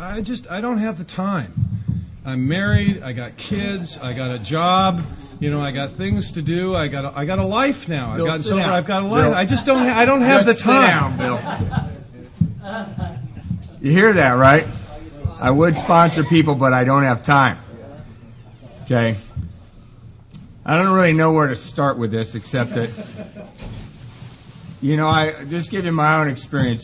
I don't have the time. I'm married, I got kids, I got a job, I got things to do, I got a life now. Bill, I've got a life. Bill. I just don't have the time. Sit down, Bill. You hear that, right? I would sponsor people, but I don't have time. Okay? I don't really know where to start with this, except that, I just give you my own experience.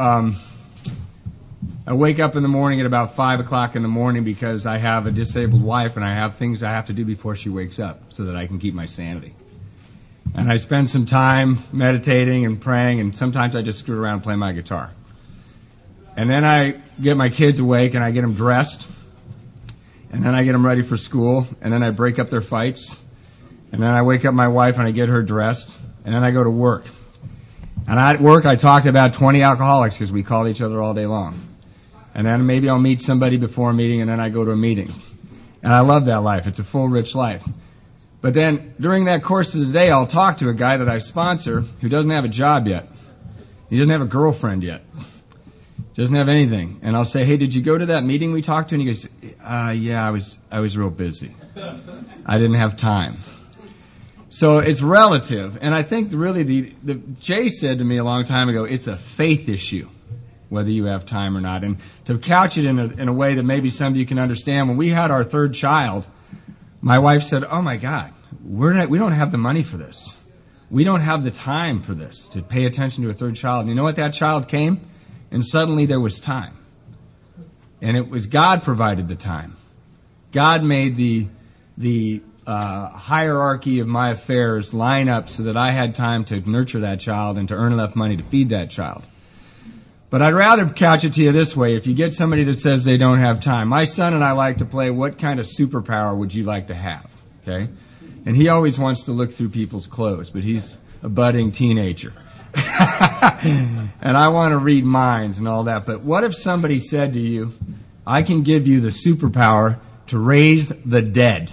I wake up in the morning at about 5 o'clock in the morning because I have a disabled wife and I have things I have to do before she wakes up so that I can keep my sanity. And I spend some time meditating and praying, and sometimes I just screw around and play my guitar. And then I get my kids awake and I get them dressed, and then I get them ready for school, and then I break up their fights, and then I wake up my wife and I get her dressed, and then I go to work. And at work I talk to about 20 alcoholics because we call each other all day long. And then maybe I'll meet somebody before a meeting, and then I go to a meeting. And I love that life. It's a full, rich life. But then during that course of the day, I'll talk to a guy that I sponsor who doesn't have a job yet. He doesn't have a girlfriend yet. Doesn't have anything. And I'll say, hey, did you go to that meeting we talked to? And he goes, yeah, I was real busy. I didn't have time. So it's relative. And I think really Jay said to me a long time ago, it's a faith issue, whether you have time or not. And to couch it in a way that maybe some of you can understand, when we had our third child, my wife said, oh my God, we don't have the money for this. We don't have the time for this, to pay attention to a third child. And you know what? That child came, and suddenly there was time. And it was God provided the time. God made the hierarchy of my affairs line up so that I had time to nurture that child and to earn enough money to feed that child. But I'd rather couch it to you this way. If you get somebody that says they don't have time, my son and I like to play, what kind of superpower would you like to have? Okay? And he always wants to look through people's clothes, but he's a budding teenager. And I want to read minds and all that. But what if somebody said to you, I can give you the superpower to raise the dead.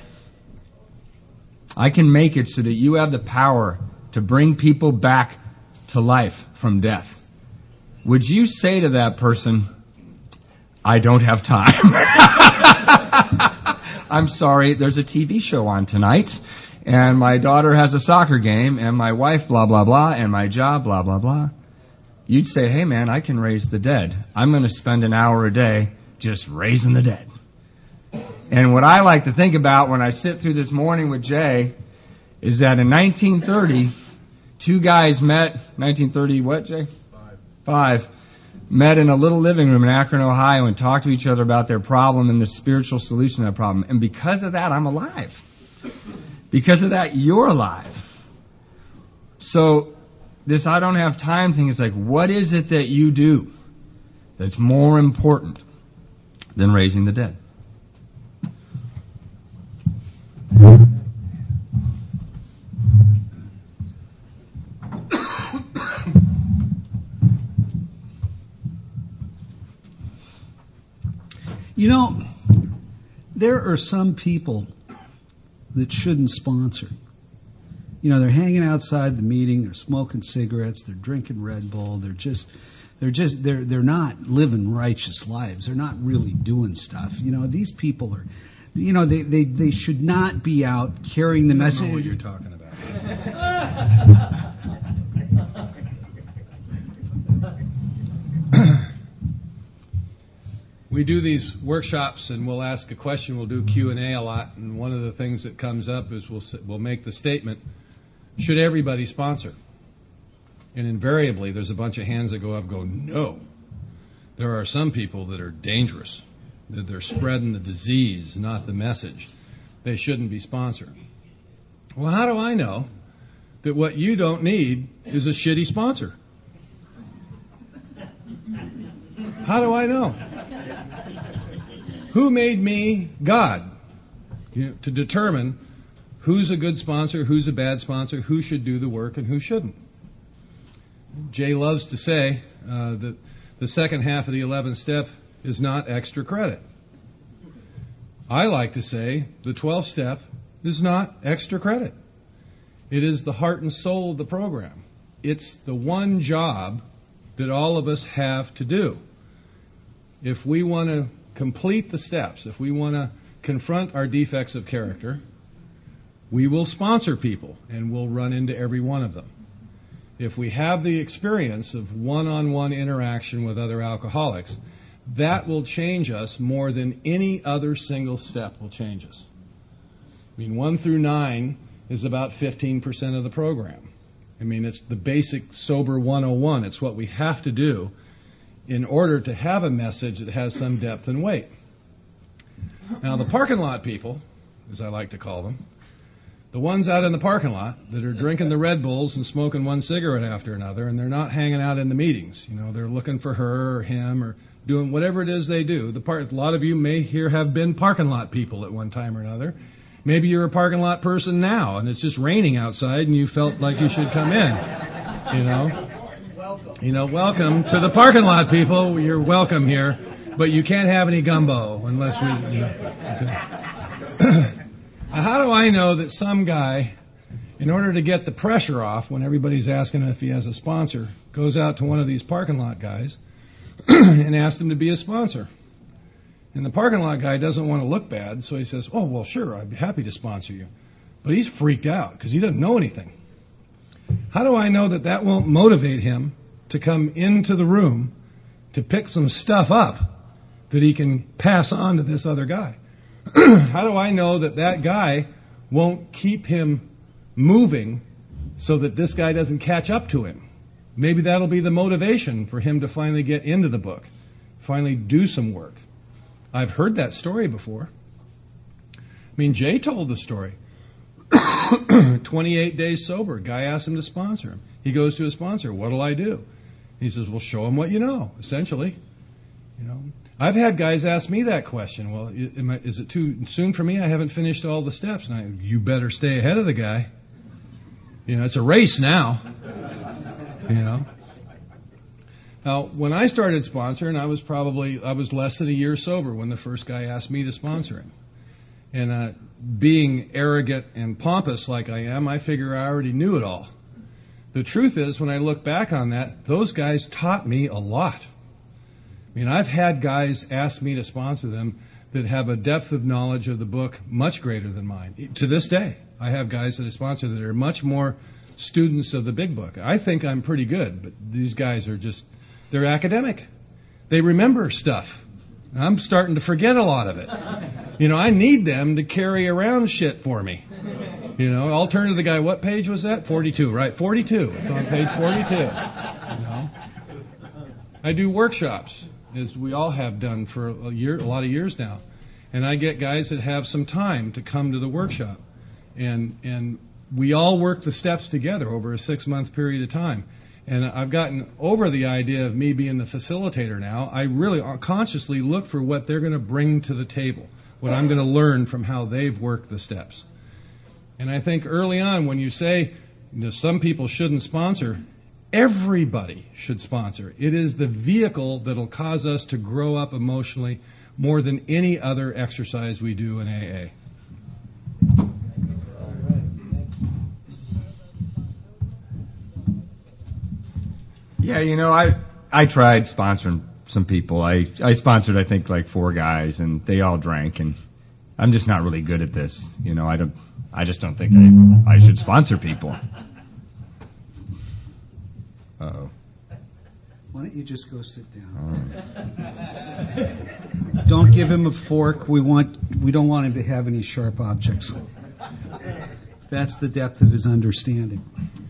I can make it so that you have the power to bring people back to life from death. Would you say to that person, I don't have time? I'm sorry, there's a TV show on tonight, and my daughter has a soccer game, and my wife blah, blah, blah, and my job blah, blah, blah. You'd say, hey man, I can raise the dead. I'm going to spend an hour a day just raising the dead. And what I like to think about when I sit through this morning with Jay is that in 1930, two guys met, 1930 what, Jay? Five, met in a little living room in Akron, Ohio, and talked to each other about their problem and the spiritual solution to that problem. And because of that, I'm alive. Because of that, you're alive. So this I don't have time thing is like, what is it that you do that's more important than raising the dead? There are some people that shouldn't sponsor. They're hanging outside the meeting, they're smoking cigarettes, they're drinking Red Bull, they're not living righteous lives. They're not really doing stuff. These people are, they should not be out carrying the message. I don't know what you're talking about. We do these workshops and we'll ask a question, we'll do Q&A a lot, and one of the things that comes up is we'll make the statement, should everybody sponsor? And invariably there's a bunch of hands that go up and go, no. There are some people that are dangerous, that they're spreading the disease, not the message. They shouldn't be sponsored. Well, how do I know that what you don't need is a shitty sponsor? How do I know? Who made me? God. To determine who's a good sponsor, who's a bad sponsor, who should do the work and who shouldn't. Jay loves to say that the second half of the 11th step is not extra credit. I like to say the 12th step is not extra credit. It is the heart and soul of the program. It's the one job that all of us have to do. if we want to complete the steps, if we want to confront our defects of character, we will sponsor people and we'll run into every one of them. If we have the experience of one-on-one interaction with other alcoholics, that will change us more than any other single step will change us. I mean, 1 through 9 is about 15% of the program. I mean, it's the basic Sober 101. It's what we have to do in order to have a message that has some depth and weight. Now, the parking lot people, as I like to call them, the ones out in the parking lot that are drinking the Red Bulls and smoking one cigarette after another, and they're not hanging out in the meetings. You know, they're looking for her or him or doing whatever it is they do. A lot of you may here have been parking lot people at one time or another. Maybe you're a parking lot person now, and it's just raining outside, and you felt like you should come in. Welcome to the parking lot people. You're welcome here, but you can't have any gumbo unless we. Okay. How do I know that some guy, in order to get the pressure off when everybody's asking him if he has a sponsor, goes out to one of these parking lot guys and asks him to be a sponsor? And the parking lot guy doesn't want to look bad, so he says, "Oh, well, sure, I'd be happy to sponsor you." But he's freaked out because he doesn't know anything. How do I know that that won't motivate him to come into the room to pick some stuff up that he can pass on to this other guy? How do I know that that guy won't keep him moving so that this guy doesn't catch up to him? Maybe that'll be the motivation for him to finally get into the book, finally do some work. I've heard that story before. I mean, Jay told the story. 28 days sober. Guy asked him to sponsor him. He goes to his sponsor. "What'll I do?" He says, "Well, show him what you know," essentially. I've had guys ask me that question. "Well, is it too soon for me? I haven't finished all the steps." And you better stay ahead of the guy. It's a race now. Now, when I started sponsoring, I was less than a year sober when the first guy asked me to sponsor him. And being arrogant and pompous like I am, I figure I already knew it all. The truth is, when I look back on that, those guys taught me a lot. I mean, I've had guys ask me to sponsor them that have a depth of knowledge of the book much greater than mine. To this day, I have guys that I sponsor that are much more students of the big book. I think I'm pretty good, but these guys are they're academic. They remember stuff. I'm starting to forget a lot of it. I need them to carry around shit for me. I'll turn to the guy, "What page was that?" 42, right? 42. It's on page 42. I do workshops, as we all have done for a lot of years now. And I get guys that have some time to come to the workshop. And we all work the steps together over a 6-month period of time. And I've gotten over the idea of me being the facilitator now. I really consciously look for what they're going to bring to the table, what I'm going to learn from how they've worked the steps. And I think early on when you say some people shouldn't sponsor, everybody should sponsor. It is the vehicle that'll cause us to grow up emotionally more than any other exercise we do in AA. Yeah, I tried sponsoring some people. I sponsored, I think, like 4 guys, and they all drank, and I'm just not really good at this. I just don't think I should sponsor people. Uh-oh. Why don't you just go sit down? Don't give him a fork. We don't want him to have any sharp objects. That's the depth of his understanding.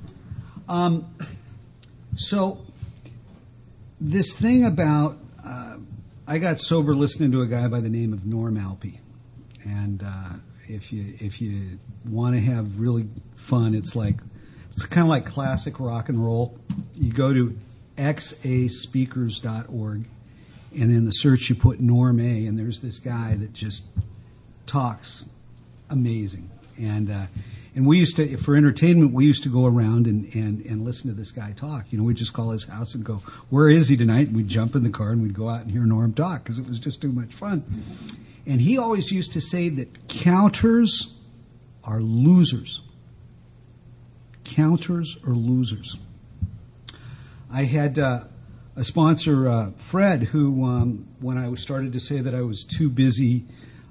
So this thing about I got sober listening to a guy by the name of Norm Alpe, and if you want to have really fun, it's kind of like classic rock and roll. You go to xaspeakers.org, and in the search you put Norm A, and there's this guy that just talks amazing. And we used to, for entertainment, we used to go around and listen to this guy talk. We'd just call his house and go, "Where is he tonight?" And we'd jump in the car and we'd go out and hear Norm talk because it was just too much fun. And he always used to say that counters are losers. Counters are losers. I had a sponsor, Fred, who, when I started to say that I was too busy,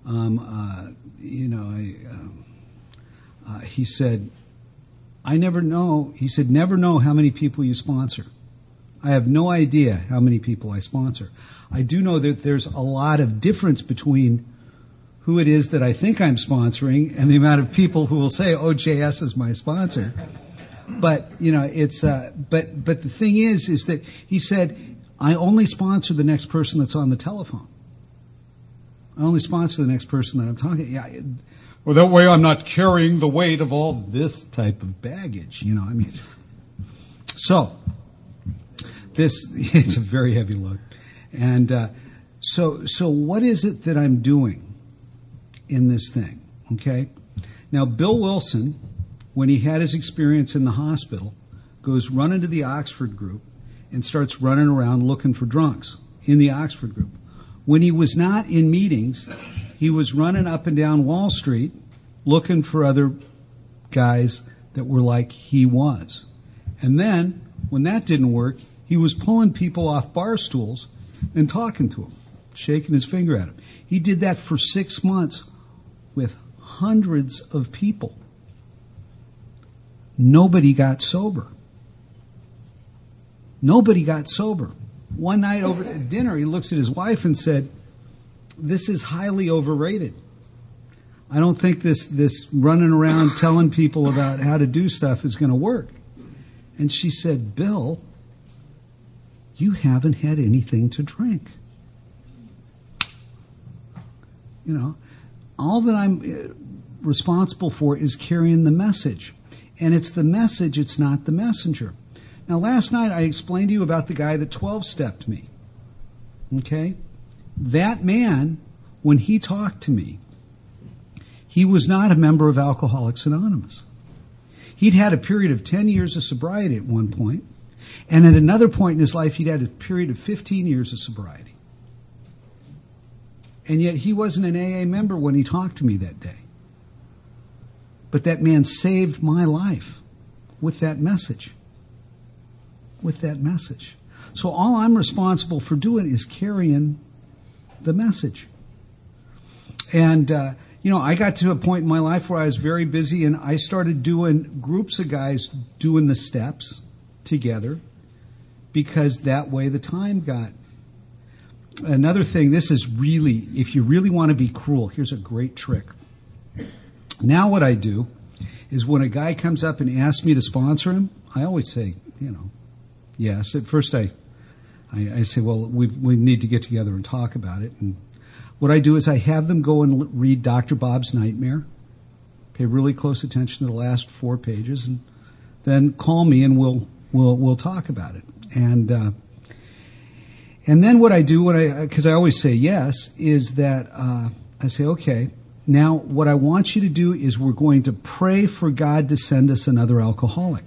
he said, I never know. He said, never know how many people you sponsor. I have no idea how many people I sponsor. I do know that there's a lot of difference between who it is that I think I'm sponsoring and the amount of people who will say, oh, JS is my sponsor. But, it's, but the thing is that he said, I only sponsor the next person that's on the telephone. I only sponsor the next person that I'm talking. Yeah. Well, that way I'm not carrying the weight of all this type of baggage, So, it's a very heavy load. And, so what is it that I'm doing in this thing? Okay. Now, Bill Wilson, when he had his experience in the hospital, goes running to the Oxford group and starts running around looking for drunks in the Oxford group. When he was not in meetings, he was running up and down Wall Street looking for other guys that were like he was. And then, when that didn't work, he was pulling people off bar stools and talking to them, shaking his finger at them. He did that for 6 months with hundreds of people. Nobody got sober. Nobody got sober. One night over at dinner, he looks at his wife and said, this is highly overrated. I don't think this running around telling people about how to do stuff is going to work. And she said, Bill, you haven't had anything to drink. All that I'm responsible for is carrying the message. And it's the message, it's not the messenger. Now, last night I explained to you about the guy that 12-stepped me. Okay? That man, when he talked to me, he was not a member of Alcoholics Anonymous. He'd had a period of 10 years of sobriety at one point, and at another point in his life, he'd had a period of 15 years of sobriety. And yet he wasn't an AA member when he talked to me that day. But that man saved my life with that message. With that message. So all I'm responsible for doing is carrying the message. And, I got to a point in my life where I was very busy, and I started doing groups of guys doing the steps together, because that way the time got. Another thing, this is really, if you really want to be cruel, here's a great trick. Now what I do is when a guy comes up and asks me to sponsor him, I always say, yes. At first I say, well, we need to get together and talk about it. And what I do is I have them go and read Dr. Bob's Nightmare, pay really close attention to the last 4 pages, and then call me and we'll talk about it. And then what I do, because I always say yes, is that I say, okay, now what I want you to do is we're going to pray for God to send us another alcoholic.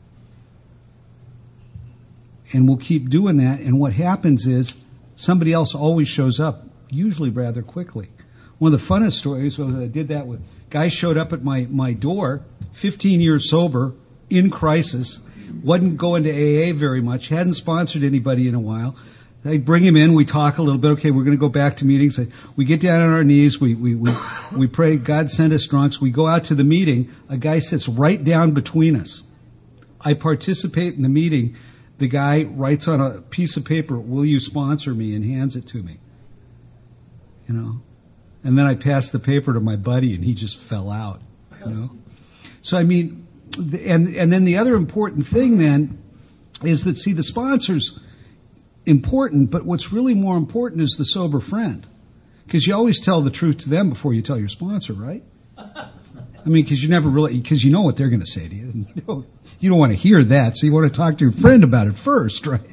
And we'll keep doing that. And what happens is somebody else always shows up, usually rather quickly. One of the funnest stories was I did that with guy showed up at my door, 15 years sober, in crisis, wasn't going to AA very much, hadn't sponsored anybody in a while. I bring him in, we talk a little bit, okay, we're going to go back to meetings. We get down on our knees, we pray, God send us drunks. We go out to the meeting, a guy sits right down between us. I participate in the meeting. The guy writes on a piece of paper, will you sponsor me, and hands it to me. And then I pass the paper to my buddy and he just fell out, So I mean, and then the other important thing then is that, see, the sponsor's important, but what's really more important is the sober friend. Because you always tell the truth to them before you tell your sponsor, right? I mean, because you know what they're going to say to you. You don't want to hear that, so you want to talk to your friend about it first, right?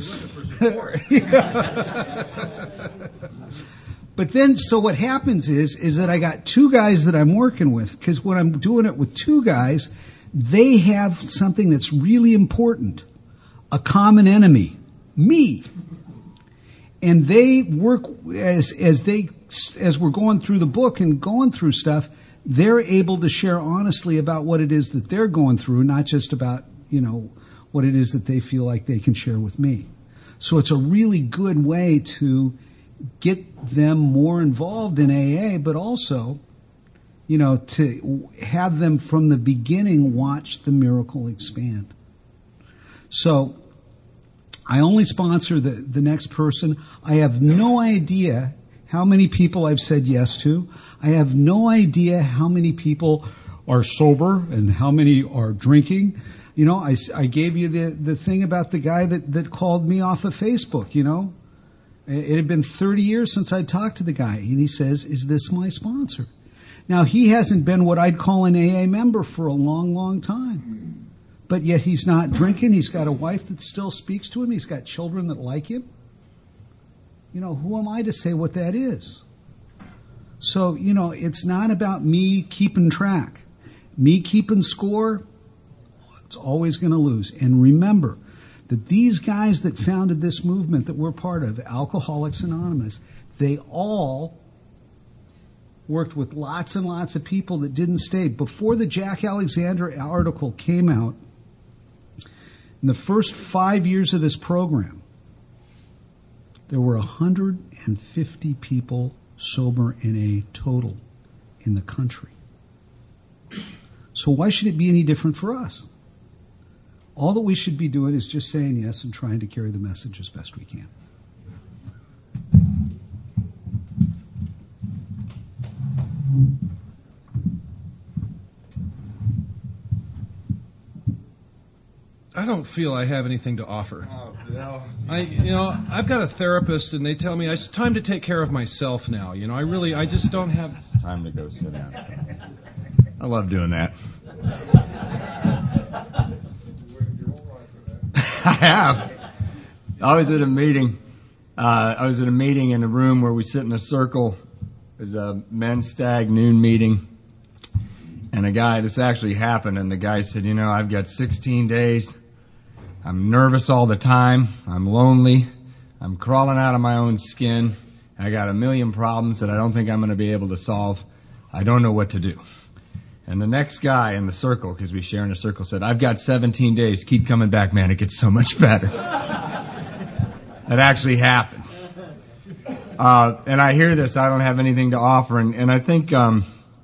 But then, so what happens is that I got 2 guys that I'm working with, because when I'm doing it with 2 guys, they have something that's really important. A common enemy. Me. And they work as we're going through the book and going through stuff, they're able to share honestly about what it is that they're going through, not just about, what it is that they feel like they can share with me. So it's a really good way to get them more involved in AA, but also, to have them from the beginning watch the miracle expand. So I only sponsor the next person. I have no idea how many people I've said yes to. I have no idea how many people are sober and how many are drinking. I gave you the thing about the guy that called me off of Facebook, It had been 30 years since I talked to the guy, and he says, "Is this my sponsor?" Now, he hasn't been what I'd call an AA member for a long, long time. But yet he's not drinking. He's got a wife that still speaks to him. He's got children that like him. Who am I to say what that is? So, it's not about me keeping track. Me keeping score, it's always going to lose. And remember that these guys that founded this movement that we're part of, Alcoholics Anonymous, they all worked with lots and lots of people that didn't stay. Before the Jack Alexander article came out, in the first 5 years of this program, there were 150 people sober in a total in the country. So why should it be any different for us? All that we should be doing is just saying yes and trying to carry the message as best we can. I don't feel I have anything to offer. Oh, no. I've got a therapist, and they tell me it's time to take care of myself now. I just don't have time to go sit down. I love doing that. I have. I was at a meeting. In a room where we sit in a circle. It was a men's stag noon meeting. And this actually happened, and the guy said, I've got 16 days. I'm nervous all the time. I'm lonely. I'm crawling out of my own skin. I got a million problems that I don't think I'm going to be able to solve. I don't know what to do. And the next guy in the circle, because we share in a circle, said, I've got 17 days. Keep coming back, man. It gets so much better. That actually happened. And I hear this. I don't have anything to offer. And I think the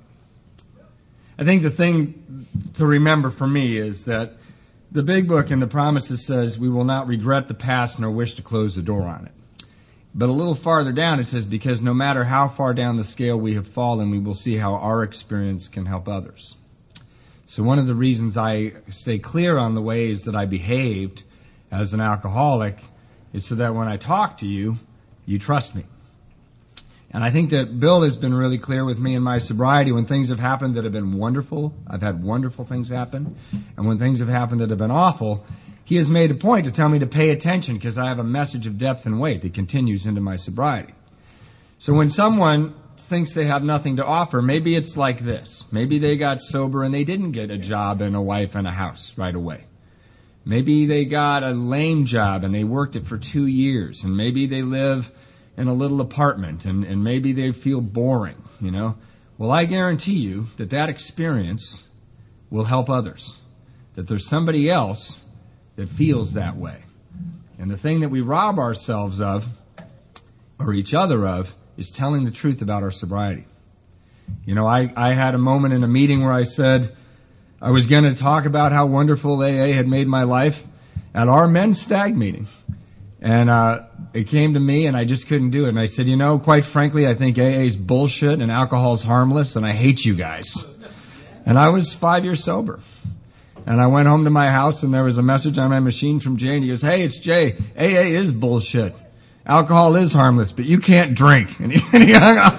thing to remember for me is that the big book in the promises says we will not regret the past nor wish to close the door on it. But a little farther down it says, because no matter how far down the scale we have fallen, we will see how our experience can help others. So one of the reasons I stay clear on the ways that I behaved as an alcoholic is so that when I talk to you, you trust me. And I think that Bill has been really clear with me in my sobriety. When things have happened that have been wonderful, I've had wonderful things happen. And when things have happened that have been awful, he has made a point to tell me to pay attention because I have a message of depth and weight that continues into my sobriety. So when someone thinks they have nothing to offer, maybe it's like this. Maybe they got sober and they didn't get a job and a wife and a house right away. Maybe they got a lame job and they worked it for 2 years. And maybe they live in a little apartment and maybe they feel boring, Well, I guarantee you that experience will help others. That there's somebody else that feels that way. And the thing that we rob ourselves of, or each other of, is telling the truth about our sobriety. I had a moment in a meeting where I said I was going to talk about how wonderful AA had made my life at our men's stag meeting. And it came to me and I just couldn't do it. And I said, quite frankly, I think AA is bullshit and alcohol's harmless and I hate you guys. And I was 5 years sober. And I went home to my house and there was a message on my machine from Jay and he goes, hey, it's Jay. AA is bullshit. Alcohol is harmless, but you can't drink. And he hung up.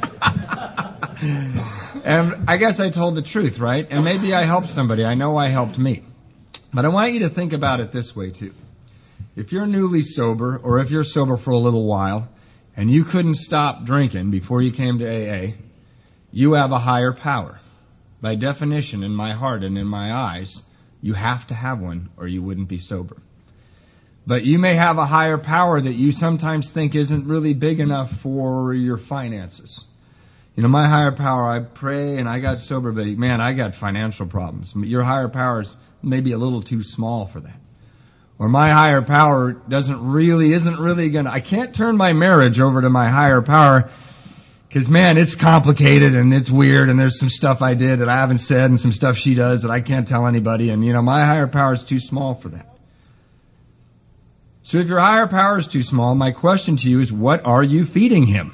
And I guess I told the truth, right? And maybe I helped somebody. I know I helped me. But I want you to think about it this way too. If you're newly sober or if you're sober for a little while and you couldn't stop drinking before you came to AA, you have a higher power. By definition, in my heart and in my eyes, you have to have one or you wouldn't be sober. But you may have a higher power that you sometimes think isn't really big enough for your finances. My higher power, I pray and I got sober, but man, I got financial problems. Your higher power is maybe a little too small for that. or my higher power isn't really gonna, I can't turn my marriage over to my higher power, because man, it's complicated and it's weird, and there's some stuff I did that I haven't said and some stuff she does that I can't tell anybody, and my higher power is too small for that. So if your higher power is too small, my question to you is, what are you feeding him?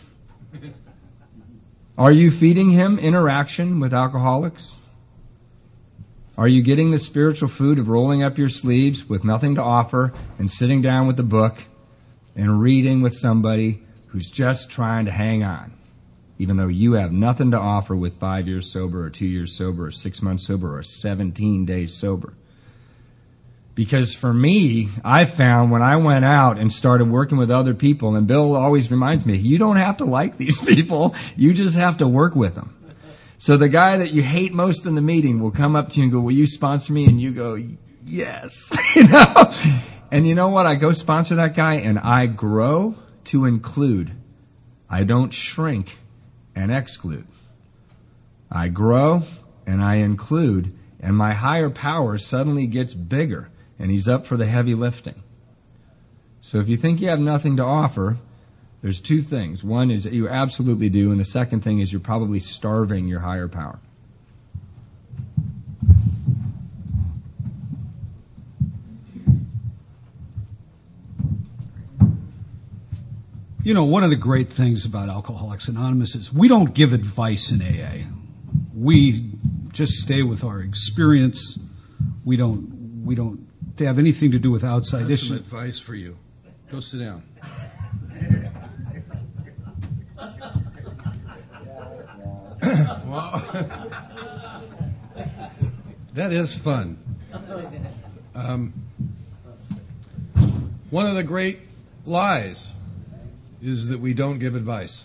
Are you feeding him interaction with alcoholics? Are you getting the spiritual food of rolling up your sleeves with nothing to offer and sitting down with the book and reading with somebody who's just trying to hang on, even though you have nothing to offer with 5 years sober or 2 years sober or 6 months sober or 17 days sober? Because for me, I found when I went out and started working with other people, and Bill always reminds me, you don't have to like these people, you just have to work with them. So the guy that you hate most in the meeting will come up to you and go, will you sponsor me? And you go, yes. And you know what? I go sponsor that guy and I grow to include. I don't shrink and exclude. I grow and I include, and my higher power suddenly gets bigger, and he's up for the heavy lifting. So if you think you have nothing to offer, there's two things. One is that you absolutely do, and the second thing is you're probably starving your higher power. One of the great things about Alcoholics Anonymous is we don't give advice in AA. We just stay with our experience. We don't have anything to do with outside I have some issues. advice for you. Go sit down. Well, that is fun. One of the great lies is that we don't give advice.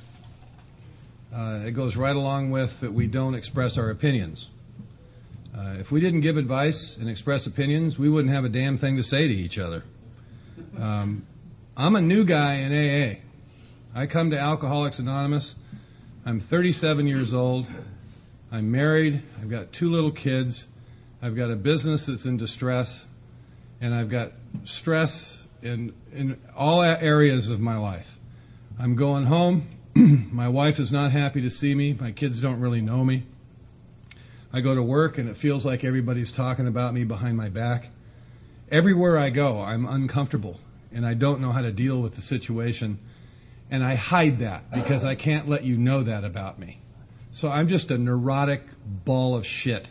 It goes right along with that we don't express our opinions. If we didn't give advice and express opinions, we wouldn't have a damn thing to say to each other. I'm a new guy in AA. I come to Alcoholics Anonymous. I'm 37 years old. I'm married. I've got 2 little kids. I've got a business that's in distress. And I've got stress in all areas of my life. I'm going home. My wife is not happy to see me. My kids don't really know me. I go to work and it feels like everybody's talking about me behind my back. Everywhere I go, I'm uncomfortable and I don't know how to deal with the situation. And I hide that because I can't let you know that about me. So I'm just a neurotic ball of shit,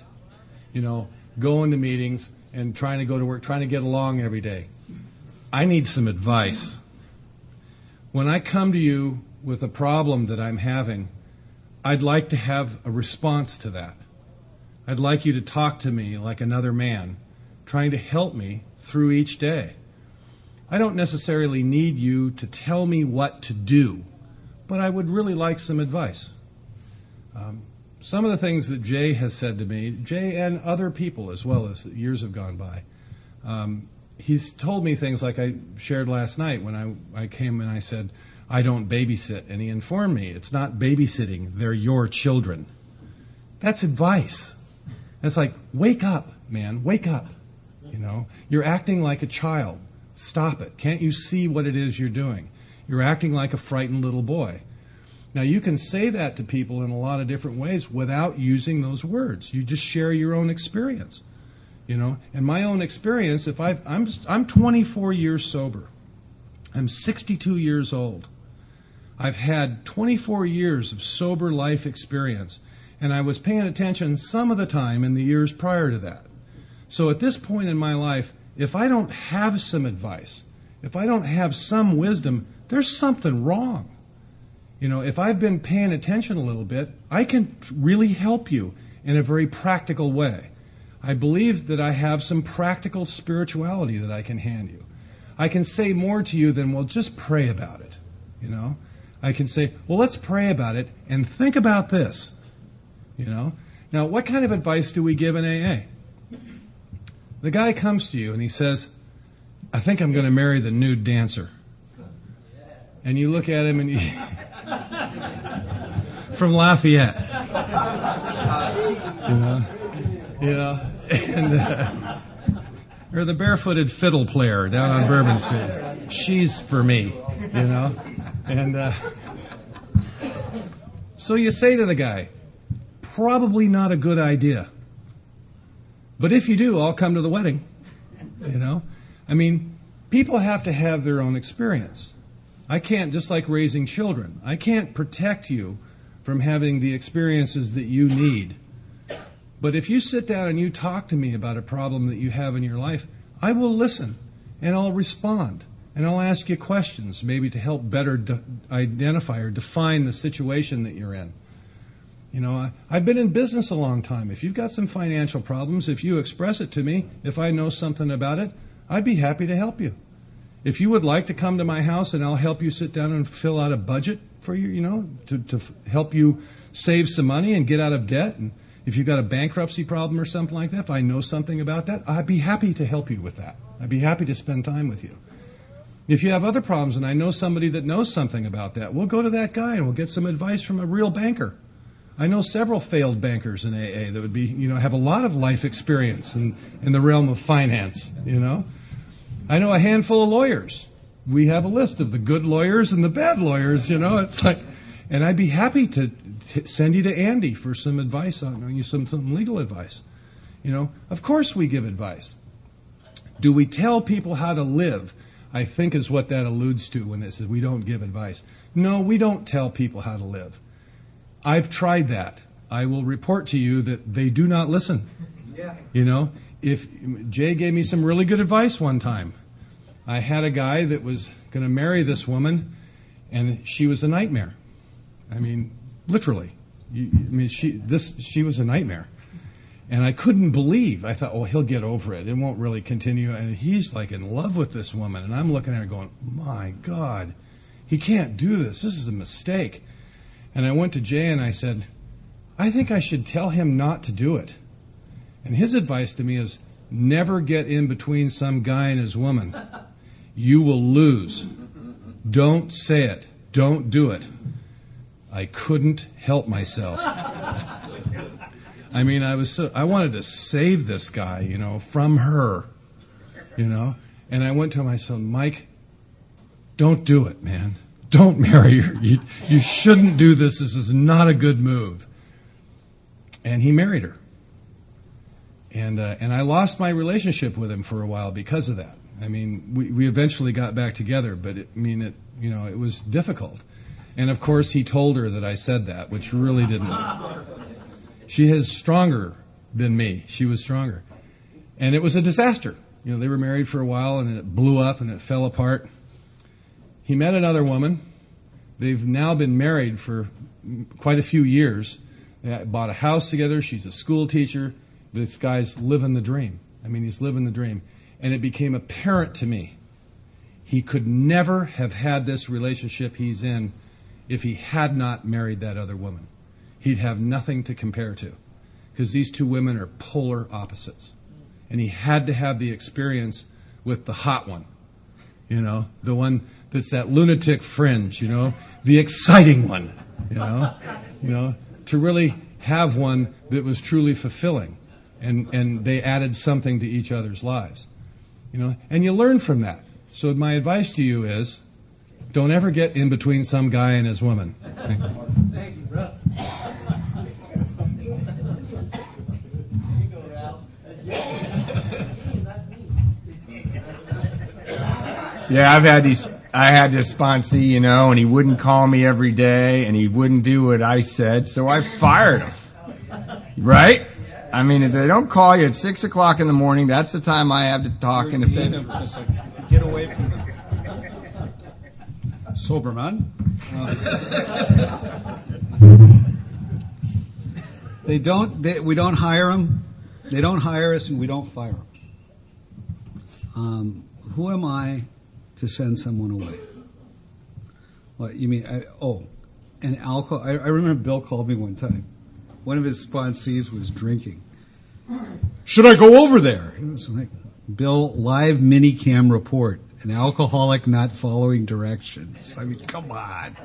going to meetings and trying to go to work, trying to get along every day. I need some advice. When I come to you with a problem that I'm having, I'd like to have a response to that. I'd like you to talk to me like another man, trying to help me through each day. I don't necessarily need you to tell me what to do, but I would really like some advice. Some of the things that Jay has said to me, Jay and other people as well as years have gone by, he's told me things like I shared last night when I came and I said, I don't babysit. And he informed me, it's not babysitting, they're your children. That's advice. It's like, wake up, man, wake up. You're acting like a child. Stop it. Can't you see what it is you're doing? You're acting like a frightened little boy. Now, you can say that to people in a lot of different ways without using those words. You just share your own experience. And my own experience, I'm 24 years sober. I'm 62 years old. I've had 24 years of sober life experience, and I was paying attention some of the time in the years prior to that. So at this point in my life, if I don't have some advice, if I don't have some wisdom, there's something wrong. If I've been paying attention a little bit, I can really help you in a very practical way. I believe that I have some practical spirituality that I can hand you. I can say more to you than, well, just pray about it. I can say, well, let's pray about it and think about this. Now, what kind of advice do we give in AA? The guy comes to you and he says, I think I'm going to marry the nude dancer. And you look at him and from Lafayette. And or the barefooted fiddle player down on Bourbon Street. She's for me, you know. And so you say to the guy, probably not a good idea. But if you do, I'll come to the wedding, you know. I mean, people have to have their own experience. I can't, just like raising children, I can't protect you from having the experiences that you need. But if you sit down and you talk to me about a problem that you have in your life, I will listen and I'll respond and I'll ask you questions maybe to help better identify or define the situation that you're in. You know, I've been in business a long time. If you've got some financial problems, if you express it to me, if I know something about it, I'd be happy to help you. If you would like to come to my house and I'll help you sit down and fill out a budget for you, you know, to help you save some money and get out of debt. And if you've got a bankruptcy problem or something like that, if I know something about that, I'd be happy to help you with that. I'd be happy to spend time with you. If you have other problems and I know somebody that knows something about that, we'll go to that guy and we'll get some advice from a real banker. I know several failed bankers in AA that would be, you know, have a lot of life experience in the realm of finance, you know. I know a handful of lawyers. We have a list of the good lawyers and the bad lawyers, you know. It's like, and I'd be happy to send you to Andy for some advice on some legal advice. You know, of course we give advice. Do we tell people how to live? I think is what that alludes to when it says we don't give advice. No, we don't tell people how to live. I've tried that. I will report to you that they do not listen. Yeah. You know, if Jay gave me some really good advice one time. I had a guy that was going to marry this woman, and she was a nightmare. I mean, literally. She was a nightmare. And I couldn't believe. I thought, oh, he'll get over it. It won't really continue. And he's like in love with this woman. And I'm looking at her going, my God, he can't do this. This is a mistake. And I went to Jay and I said, I think I should tell him not to do it. And his advice to me is, never get in between some guy and his woman. You will lose. Don't say it. Don't do it. I couldn't help myself. I mean, I wanted to save this guy, you know, from her, you know. And I went to him, I said, Mike, don't do it, man. Don't marry her. You shouldn't do this. This is not a good move. And he married her. And I lost my relationship with him for a while because of that. I mean, we eventually got back together, but it was difficult. And of course, he told her that I said that, which really didn't. She is stronger than me. She was stronger. And it was a disaster. You know, they were married for a while and it blew up and it fell apart. He met another woman. They've now been married for quite a few years. They bought a house together. She's a school teacher. This guy's living the dream. I mean, he's living the dream. And it became apparent to me he could never have had this relationship he's in if he had not married that other woman. He'd have nothing to compare to because these two women are polar opposites. And he had to have the experience with the hot one, you know, the one that's that lunatic fringe, you know, the exciting one, you know, to really have one that was truly fulfilling. And they added something to each other's lives, you know, and you learn from that. So my advice to you is, don't ever get in between some guy and his woman. Thank you, bro. Yeah, I had this sponsee, you know, and he wouldn't call me every day, and he wouldn't do what I said, so I fired him. Right? I mean, if they don't call you at 6 o'clock in the morning, that's the time I have to talk. And if they get away from sober man. We don't hire them. They don't hire us, and we don't fire them. Who am I to send someone away? What you mean? And alcohol. I remember Bill called me one time. One of his sponsees was drinking. Should I go over there? It was like, Bill, live mini-cam report. An alcoholic not following directions. I mean, come on.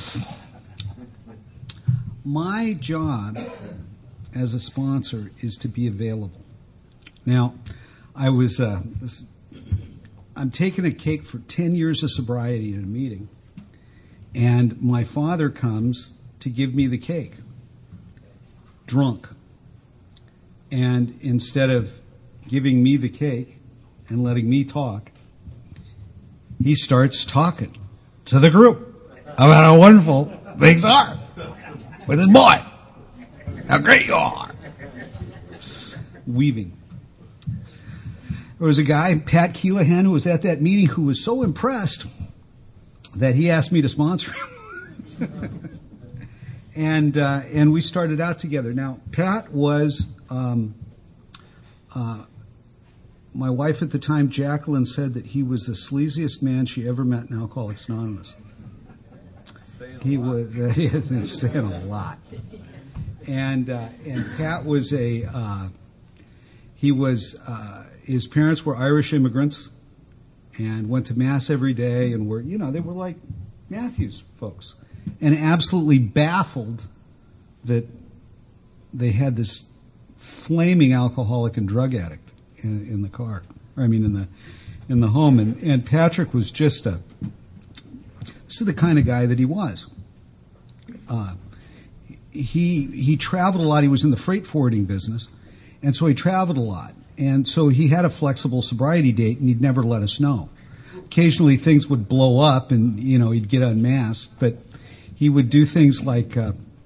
My job as a sponsor is to be available. Now, I'm taking a cake for 10 years of sobriety at a meeting, and my father comes to give me the cake, drunk. And instead of giving me the cake and letting me talk, he starts talking to the group about how wonderful things are with his boy. How great you are. Weaving. There was a guy, Pat Keelahan, who was at that meeting who was so impressed that he asked me to sponsor him. And we started out together. Now, Pat was, my wife at the time, Jacqueline, said that he was the sleaziest man she ever met in Alcoholics Anonymous. He was saying a lot. And Pat was his parents were Irish immigrants and went to Mass every day and they were like Matthews folks, and absolutely baffled that they had this flaming alcoholic and drug addict in the car. In the home. And Patrick was just this is the kind of guy that he was. He traveled a lot. He was in the freight forwarding business, and so he traveled a lot. And so he had a flexible sobriety date, and he'd never let us know. Occasionally things would blow up, and, he'd get unmasked, but he would do things like,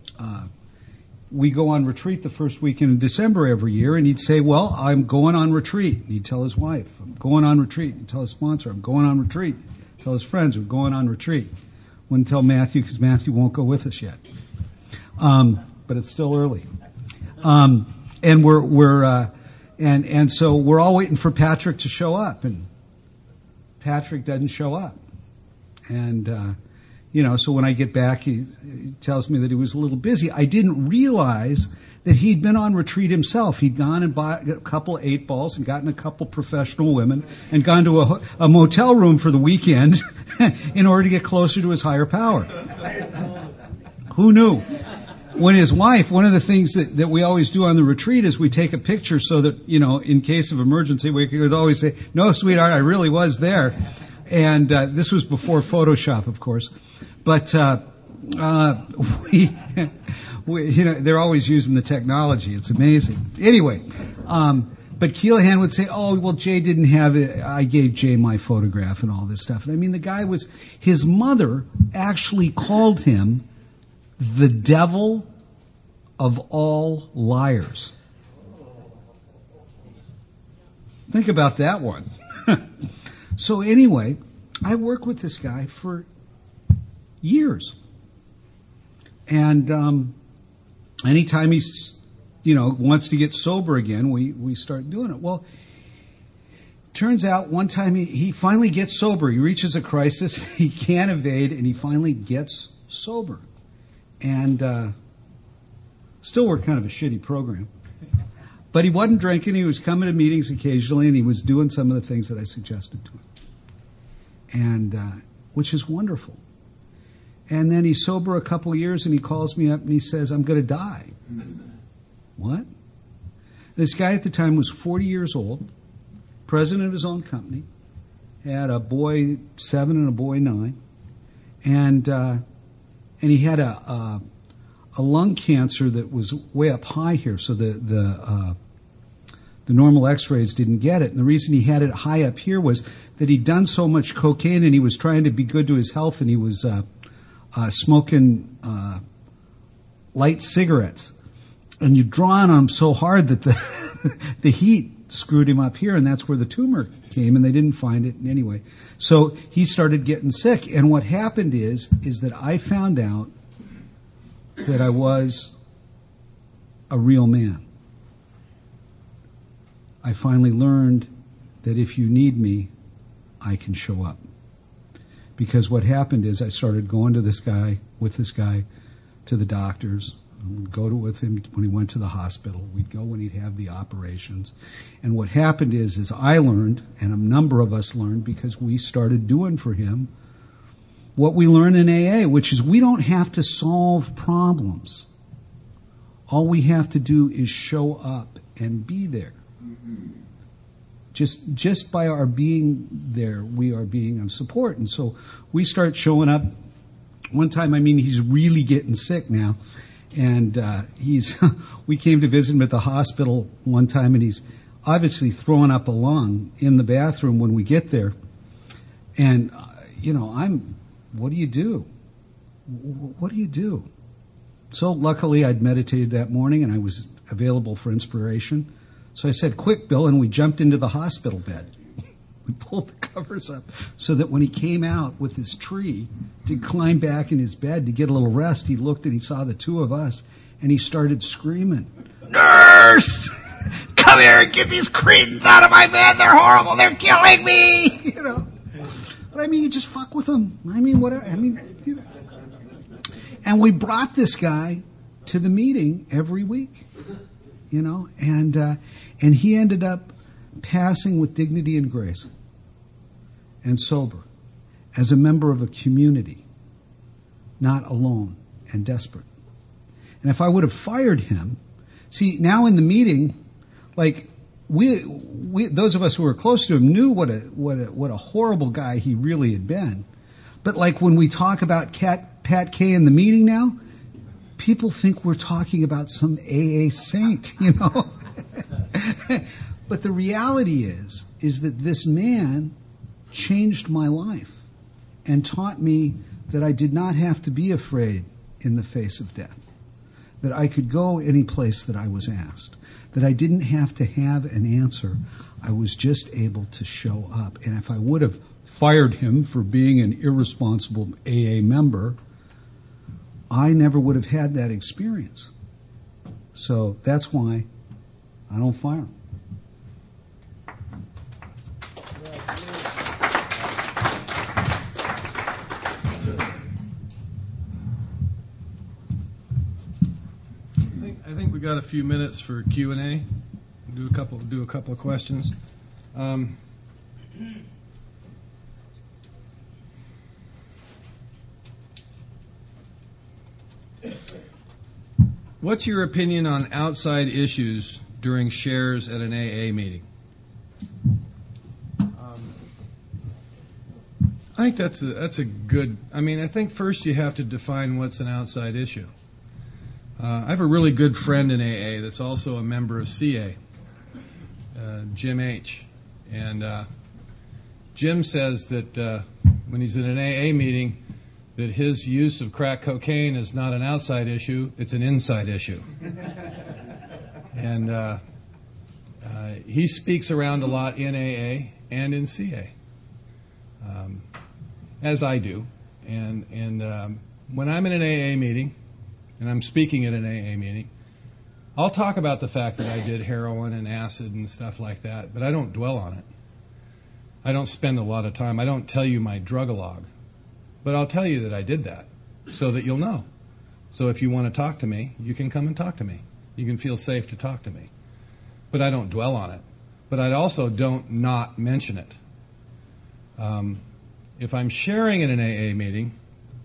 we go on retreat the first weekend in December every year, and he'd say, well, I'm going on retreat. And he'd tell his wife, I'm going on retreat. He'd tell his sponsor, I'm going on retreat. He'd tell his friends, we're going on retreat. Wouldn't tell Matthew, because Matthew won't go with us yet. But it's still early. And so we're all waiting for Patrick to show up, and Patrick doesn't show up. And, so when I get back, he tells me that he was a little busy. I didn't realize that he'd been on retreat himself. He'd gone and bought a couple of 8 balls and gotten a couple professional women and gone to a motel room for the weekend in order to get closer to his higher power. Who knew? When his wife, one of the things that we always do on the retreat is we take a picture so that, in case of emergency, we could always say, no, sweetheart, I really was there. And this was before Photoshop, of course. But they're always using the technology. It's amazing. Anyway, but Keelahan would say, oh, well, Jay didn't have it. I gave Jay my photograph and all this stuff. And the guy his mother actually called him the devil of all liars. Think about that one. So anyway, I worked with this guy for years. And anytime he's, wants to get sober again, we start doing it. Well, turns out one time he finally gets sober. He reaches a crisis. He can't evade, and he finally gets sober. And still worked kind of a shitty program. But he wasn't drinking. He was coming to meetings occasionally, and he was doing some of the things that I suggested to him. And which is wonderful. And then he's sober a couple of years, and he calls me up, and he says, I'm going to die. What? This guy at the time was 40 years old, president of his own company, had a boy 7 and a boy 9, and he had a lung cancer that was way up high here, so the normal X-rays didn't get it. And the reason he had it high up here was that he'd done so much cocaine, and he was trying to be good to his health, and he was smoking light cigarettes. And you draw on him so hard that the heat screwed him up here, and that's where the tumor came, and they didn't find it anyway. So he started getting sick, and what happened is that I found out that I was a real man. I finally learned that if you need me, I can show up. Because what happened is I started going to with this guy to the doctors. I would go with him when he went to the hospital. We'd go when he'd have the operations. And what happened is I learned, and a number of us learned, because we started doing for him what we learn in AA, which is we don't have to solve problems. All we have to do is show up and be there. Just by our being there, we are being of support. And so we start showing up. One time, he's really getting sick now. And we came to visit him at the hospital one time, and he's obviously throwing up a lung in the bathroom when we get there. And, what do you do? What do you do? So luckily I'd meditated that morning and I was available for inspiration. So I said, quick, Bill, and we jumped into the hospital bed. We pulled the covers up so that when he came out with his tree to climb back in his bed to get a little rest, he looked and he saw the two of us and he started screaming, "Nurse! Come here and get these cretins out of my bed. They're horrible. They're killing me." But you just fuck with them. And we brought this guy to the meeting every week, and he ended up passing with dignity and grace and sober as a member of a community, not alone and desperate. And if I would have fired him, see, now in the meeting, we those of us who were close to him knew what a horrible guy he really had been. But when we talk about Pat Kay in the meeting now, people think we're talking about some AA saint, But the reality is that this man changed my life and taught me that I did not have to be afraid in the face of death, that I could go any place that I was asked, that I didn't have to have an answer. I was just able to show up. And if I would have fired him for being an irresponsible AA member, I never would have had that experience. So that's why I don't fire him. I think we got a few minutes for Q&A. Do a couple of questions. What's your opinion on outside issues during shares at an AA meeting? I think that's a good. I think first you have to define what's an outside issue. I have a really good friend in AA that's also a member of CA, Jim H. And Jim says that when he's in an AA meeting, that his use of crack cocaine is not an outside issue, it's an inside issue. And he speaks around a lot in AA and in CA, as I do. And when I'm in an AA meeting, and I'm speaking at an AA meeting, I'll talk about the fact that I did heroin and acid and stuff like that, but I don't dwell on it. I don't spend a lot of time. I don't tell you my drug-a-log, but I'll tell you that I did that so that you'll know. So if you want to talk to me, you can come and talk to me. You can feel safe to talk to me. But I don't dwell on it. But I also don't not mention it. If I'm sharing in an AA meeting,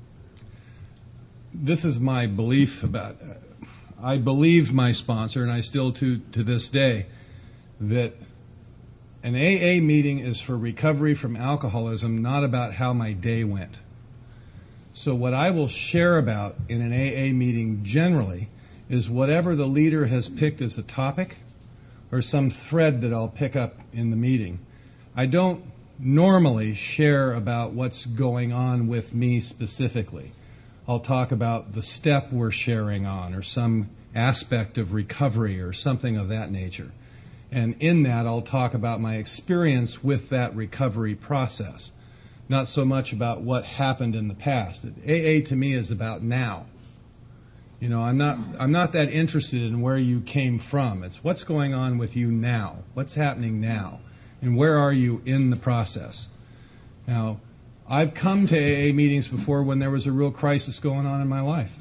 this is my belief about I believed my sponsor, and I still to this day, that an AA meeting is for recovery from alcoholism, not about how my day went. So what I will share about in an AA meeting generally is whatever the leader has picked as a topic or some thread that I'll pick up in the meeting. I don't normally share about what's going on with me specifically. I'll talk about the step we're sharing on or some aspect of recovery or something of that nature. And in that, I'll talk about my experience with that recovery process, not so much about what happened in the past. AA to me is about now. I'm not that interested in where you came from. It's what's going on with you now, what's happening now, and where are you in the process. Now, I've come to AA meetings before when there was a real crisis going on in my life.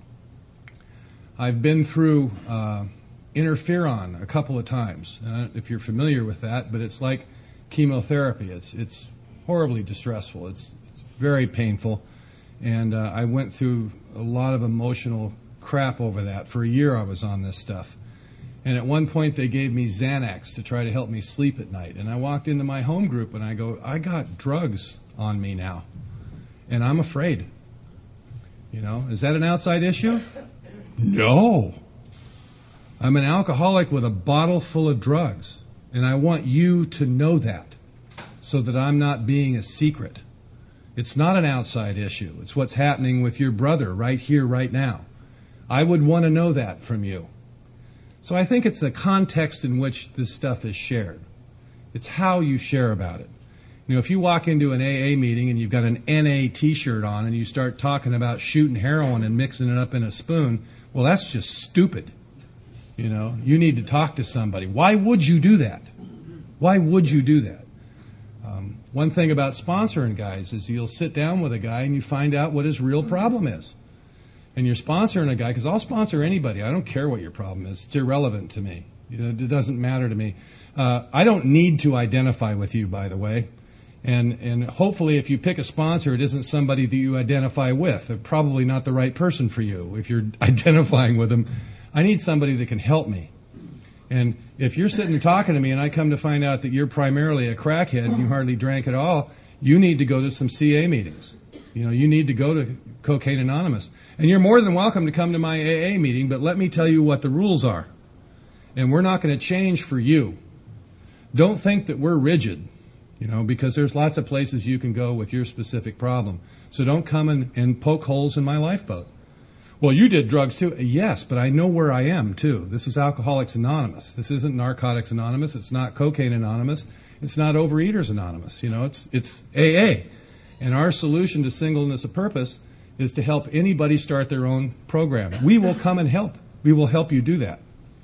I've been through interferon a couple of times. I don't know if you're familiar with that, but it's like chemotherapy. It's horribly distressful. It's very painful. And I went through a lot of emotional crap over that. For a year I was on this stuff. And at one point they gave me Xanax to try to help me sleep at night. And I walked into my home group and I go, I got drugs on me now. And I'm afraid. Is that an outside issue? No. I'm an alcoholic with a bottle full of drugs. And I want you to know that so that I'm not being a secret. It's not an outside issue. It's what's happening with your brother right here, right now. I would want to know that from you. So I think it's the context in which this stuff is shared. It's how you share about it. If you walk into an AA meeting and you've got an NA t-shirt on and you start talking about shooting heroin and mixing it up in a spoon, well, that's just stupid. You need to talk to somebody. Why would you do that? Why would you do that? One thing about sponsoring guys is you'll sit down with a guy and you find out what his real problem is. And you're sponsoring a guy, because I'll sponsor anybody. I don't care what your problem is. It's irrelevant to me. It doesn't matter to me. I don't need to identify with you, by the way. And hopefully if you pick a sponsor, it isn't somebody that you identify with. They're probably not the right person for you if you're identifying with them. I need somebody that can help me. And if you're sitting talking to me and I come to find out that you're primarily a crackhead and you hardly drank at all, you need to go to some CA meetings. You need to go to Cocaine Anonymous. And you're more than welcome to come to my AA meeting, but let me tell you what the rules are. And we're not going to change for you. Don't think that we're rigid, because there's lots of places you can go with your specific problem. So don't come and poke holes in my lifeboat. Well, you did drugs too. Yes, but I know where I am too. This is Alcoholics Anonymous. This isn't Narcotics Anonymous. It's not Cocaine Anonymous. It's not Overeaters Anonymous. It's AA. And our solution to singleness of purpose is to help anybody start their own program. We will come and help. We will help you do that.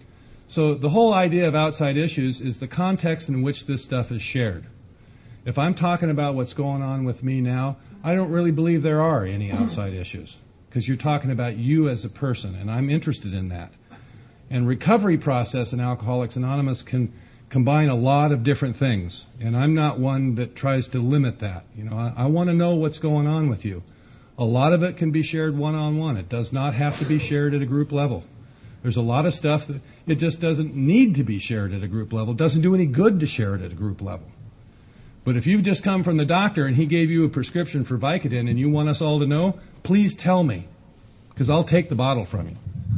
So the whole idea of outside issues is the context in which this stuff is shared. If I'm talking about what's going on with me now, I don't really believe there are any outside issues, because you're talking about you as a person, and I'm interested in that. And recovery process in Alcoholics Anonymous can combine a lot of different things, and I'm not one that tries to limit that. I want to know what's going on with you. A lot of it can be shared one-on-one. It does not have to be shared at a group level. There's a lot of stuff that it just doesn't need to be shared at a group level. It doesn't do any good to share it at a group level. But if you've just come from the doctor and he gave you a prescription for Vicodin and you want us all to know, please tell me, because I'll take the bottle from you.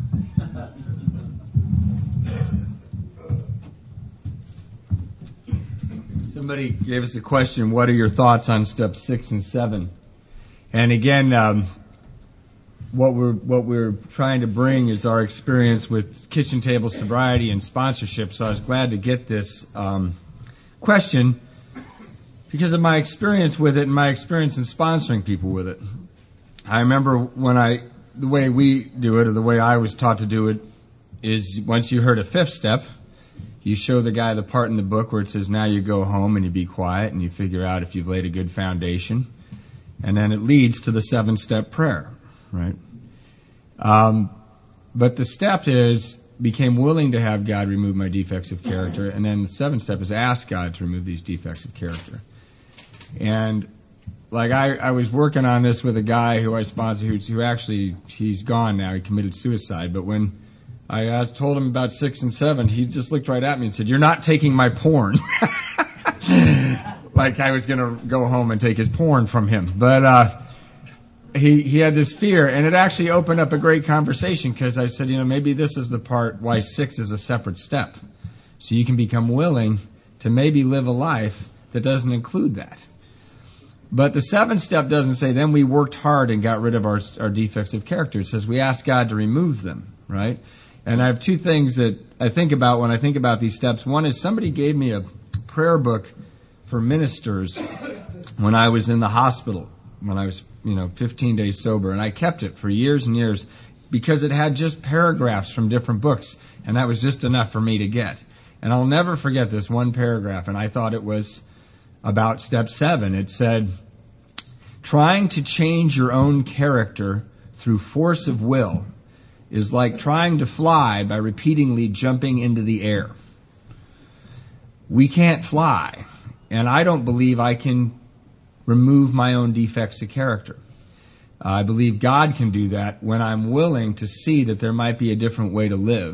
Somebody gave us a question, what are your thoughts on steps 6 and 7? And again, what we're trying to bring is our experience with kitchen table sobriety and sponsorship. So I was glad to get this question because of my experience with it and my experience in sponsoring people with it. I remember the way we do it, or the way I was taught to do it, is once you heard a 5th step, you show the guy the part in the book where it says, now you go home and you be quiet and you figure out if you've laid a good foundation. And then it leads to the 7-step prayer, right? But the step is, became willing to have God remove my defects of character. And then the 7th step is ask God to remove these defects of character. And like I was working on this with a guy who I sponsored who actually, he's gone now. He committed suicide. But when I told him about 6 and 7, he just looked right at me and said, "You're not taking my porn." Like I was going to go home and take his porn from him. But he had this fear, and it actually opened up a great conversation, because I said, maybe this is the part why 6 is a separate step. So you can become willing to maybe live a life that doesn't include that. But the 7th step doesn't say, then we worked hard and got rid of our defects of character. It says we asked God to remove them, right? And I have 2 things that I think about when I think about these steps. One is somebody gave me a prayer book for ministers when I was in the hospital, when I was, 15 days sober. And I kept it for years and years because it had just paragraphs from different books. And that was just enough for me to get. And I'll never forget this one paragraph. And I thought it was about step 7. It said, trying to change your own character through force of will is like trying to fly by repeatedly jumping into the air. We can't fly, and I don't believe I can remove my own defects of character. I believe God can do that when I'm willing to see that there might be a different way to live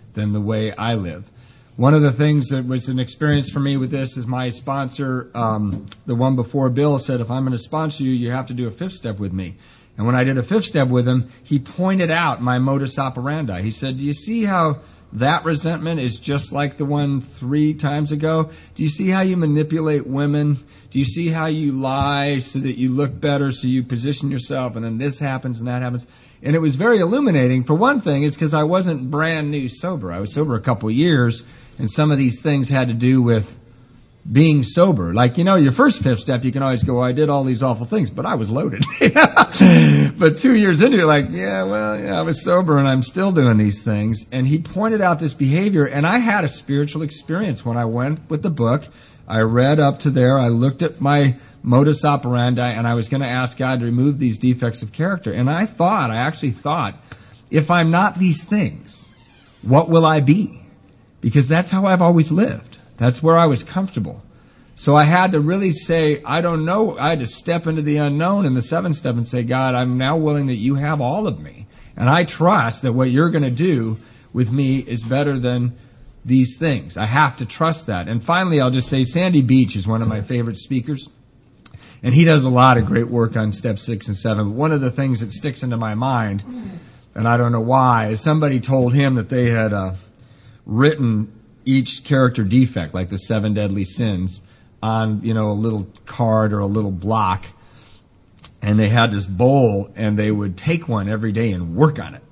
than the way I live. One of the things that was an experience for me with this is my sponsor, the one before Bill, said, if I'm going to sponsor you, you have to do a fifth step with me. And when I did a fifth step with him, he pointed out my modus operandi. He said, do you see how that resentment is just like the one 3 times ago? Do you see how you manipulate women? Do you see how you lie so that you look better, so you position yourself, and then this happens and that happens? And it was very illuminating. For one thing, it's because I wasn't brand new sober. I was sober a couple of years, and some of these things had to do with being sober. Like, your first fifth step, you can always go, I did all these awful things, but I was loaded. But 2 years into it, you're like, I was sober and I'm still doing these things. And he pointed out this behavior, and I had a spiritual experience when I went with the book. I read up to there, I looked at my modus operandi, and I was going to ask God to remove these defects of character. And I actually thought, if I'm not these things, what will I be? Because that's how I've always lived. That's where I was comfortable. So I had to really say, I don't know. I had to step into the unknown in the 7th step and say, God, I'm now willing that you have all of me. And I trust that what you're going to do with me is better than these things. I have to trust that. And finally, I'll just say Sandy Beach is one of my favorite speakers. And he does a lot of great work on step 6 and 7. But one of the things that sticks into my mind, and I don't know why, is somebody told him that they had written each character defect, like the 7 deadly sins, on, a little card or a little block. And they had this bowl, and they would take one every day and work on it.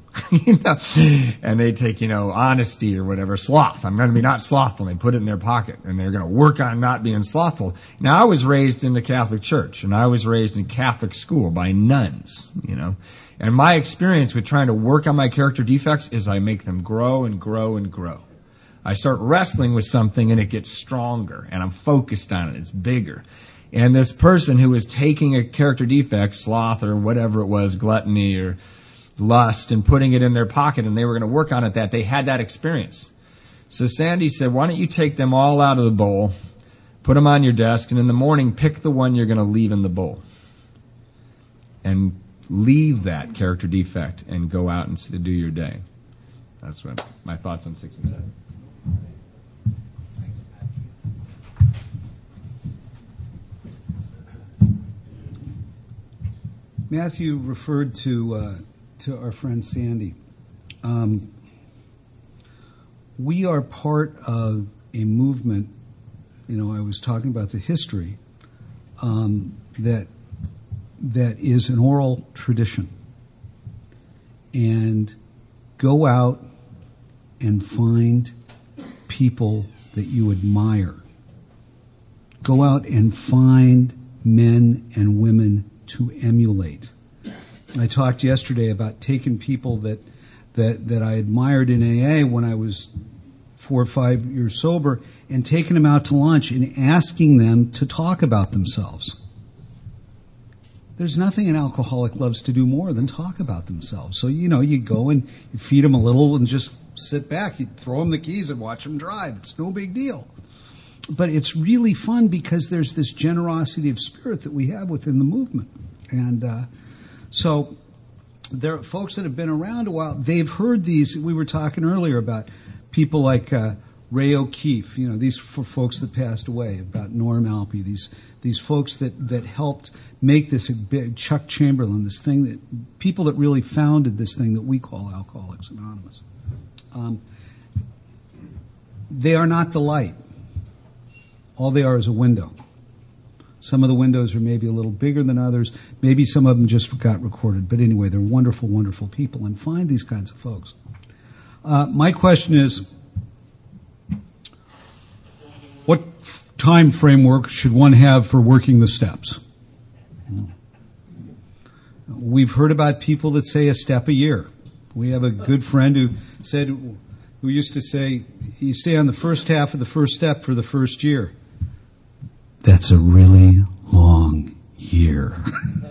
And they take, honesty or whatever, sloth. I'm going to be not slothful. And they put it in their pocket, and they're going to work on not being slothful. Now, I was raised in the Catholic Church, and I was raised in Catholic school by nuns, And my experience with trying to work on my character defects is I make them grow and grow and grow. I start wrestling with something, and it gets stronger, and I'm focused on it. It's bigger. And this person who was taking a character defect, sloth or whatever it was, gluttony or lust, and putting it in their pocket, and they were going to work on it, they had that experience. So Sandy said, why don't you take them all out of the bowl, put them on your desk, and in the morning pick the one you're going to leave in the bowl. And leave that character defect and go out and do your day. That's what my thoughts on 6 and 7. Matthew referred to our friend Sandy. We are part of a movement. I was talking about the history that is an oral tradition, and go out and find people that you admire. Go out and find men and women to emulate. I talked yesterday about taking people that I admired in AA when I was 4 or 5 years sober, and taking them out to lunch and asking them to talk about themselves. There's nothing an alcoholic loves to do more than talk about themselves. So, you go and you feed them a little and just sit back. You throw them the keys and watch them drive. It's no big deal. But it's really fun because there's this generosity of spirit that we have within the movement. And so there are folks that have been around a while. They've heard these. We were talking earlier about people like Ray O'Keefe, these for folks that passed away, about Norm Alpe, these folks that helped make this a big, Chuck Chamberlain, this thing that people that really founded this thing that we call Alcoholics Anonymous. They are not the light. All they are is a window. Some of the windows are maybe a little bigger than others. Maybe some of them just got recorded. But anyway, they're wonderful, wonderful people. And find these kinds of folks. My question is, what time framework should one have for working the steps? We've heard about people that say a step a year. We have a good friend who used to say, you stay on the first half of the first step for the first year. That's a really long year.